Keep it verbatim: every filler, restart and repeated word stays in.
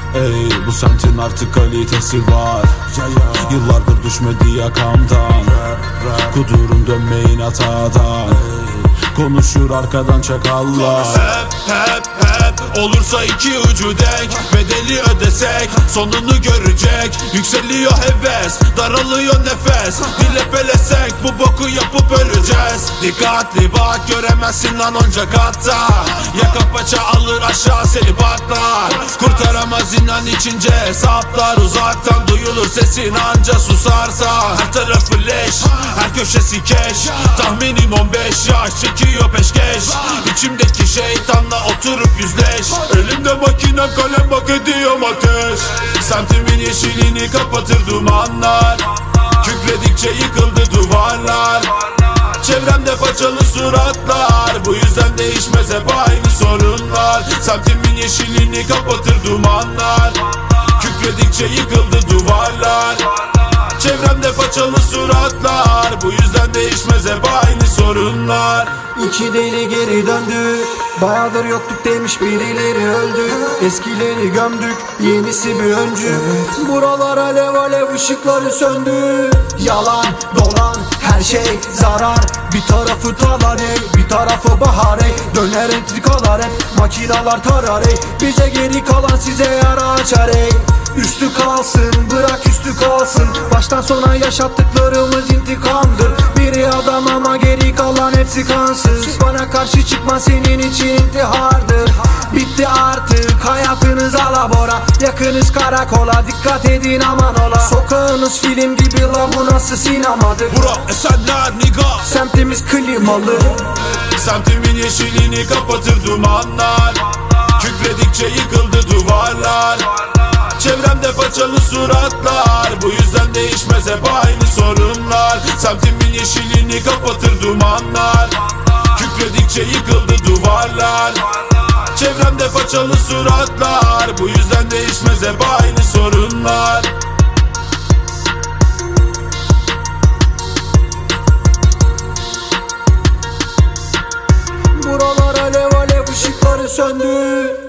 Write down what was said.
Ey bu semtin artık kalitesi var. Yıllardır düşmedi yakamdan. Kudurum dönmeyin hatadan. Konuşur arkadan çakallar. Hep hep hep olursa iki ucu denk. Bedeli ödesek sonunu görecek. Yükseliyor heves, daralıyor nefes. Dile pelesek bu boku yapıp öleceğiz. Dikkatli bak, göremezsin lan onca katta. Yaka paça alır aşağı seni patlar. Kurtaramaz inan içince hesaplar. Uzaktan duyulur sesin anca susarsa. Her tarafı leş, her köşesi keş. Tahminim on beş yaş çekiyor peşkeş. İçimdeki şeytanla oturup yüzleş. Elimde makinem kalem bak ediyorum ateş. Semtimin yeşilini kapatır dumanlar. Kükredikçe yıkıldı duvarlar. Çevremde façalı suratlar. Bu yüzden değişmez hep aynı sorunlar. Semtimin yeşilini kapatır dumanlar. Kükredikçe yıkıldı duvarlar. Çevremde façalı suratlar. Bu yüzden değişmez hep aynı sorunlar. İki deli geri döndü. Bayağıdır yoktuk demiş birileri öldü. Eskileri gömdük, yenisi bir öncü. Buralar alev alev ışıkları söndü. Yalan dolan her şey zarar. Bir tarafı talan ey, bir tarafı bahar ey. Döner entrikalar hep, makinalar tarar ey. Bize geri kalan size yara açar ey. Üstü kalsın, bırak üstü kalsın. Baştan sona yaşattıklarımız intikamdır. Biri adam ama geri kalan hepsi kansız. Bana karşı çıkma senin için intihardır. Bitti artık hayatınız alabora. Yakınız karakola, dikkat edin aman ola. Sokağınız film gibi la, bu nasıl sinemadır? Bura Esenler niga. Semtimiz klimalı. Semtimin yeşilini kapatır dumanlar. Kükredikçe yıkıldı duvarlar. Çevremde façalı suratlar. Bu yüzden değişmez hep aynı sorunlar. Semtimin yeşilini kapatır dumanlar. Kükredikçe yıkıldı duvarlar. Çevremde façalı suratlar. Bu yüzden değişmez hep aynı sorunlar. Buralar alev alev ışıkları söndü.